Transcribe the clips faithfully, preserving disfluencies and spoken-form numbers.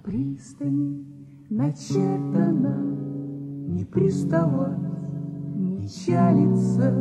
пристани начертано не приставать, не чалиться,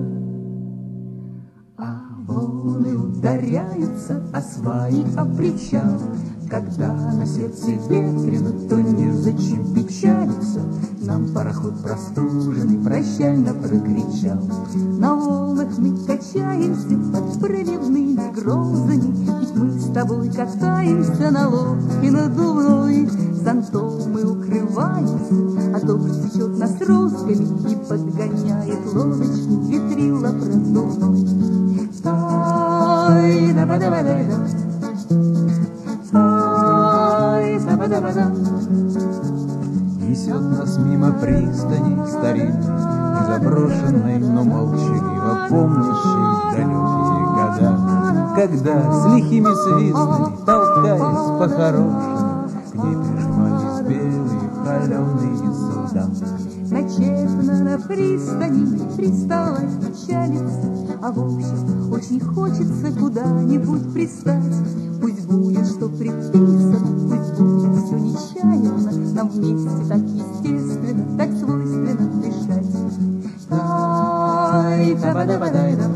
а волны ударяются о сваи, о причал. Когда на сердце ветрено, то незачем печалиться. Нам пароход простуженный прощально прокричал. На волнах мы качаемся под проливными грозами, ведь мы с тобой катаемся на лодке надувной. Зонтом мы укрываемся, а дождь течет нас розгами и подгоняет лодочку ветрила продувной. Ай, да ба да ба да Несет нас мимо пристани старинной и заброшенной, но молчаливо помнящей далекие года, когда с лихими свистами, толкаясь по-хорошему, к ней прижимались белые холеные суда. Начертано на пристани приставать, печалиться, а в общем очень хочется куда-нибудь пристать. Пусть будет, что приписано, пусть будет все нечаянно, нам вместе так естественно, так свойственно дышать. Ай, да ба да ба дай да,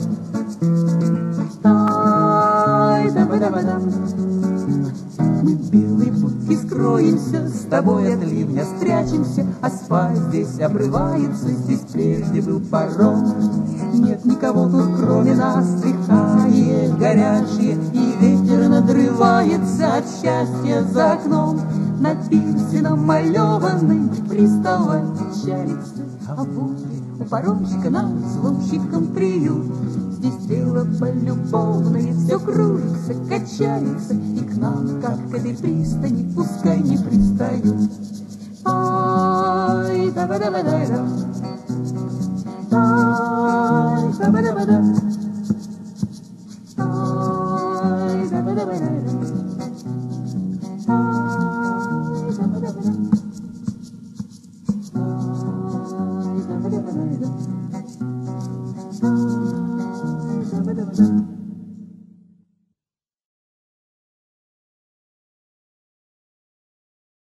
ай, да ба да ба да. Мы в белой будке скроемся, с тобой от ливня спрячемся, а спать здесь обрывается, здесь прежде был паром. Нет никого тут, кроме нас, дыхание горячее, и ветер надрывается от счастья за окном. Над пирсином малеванный приставать печалится, а возле у паромщика нам с ломщиком приют. Здесь дело полюбовное, все кружится, качается, и к нам, как к этой пристани, пускай не пристают. Ай, да ба да ба дай да, ай, да ба да ба да.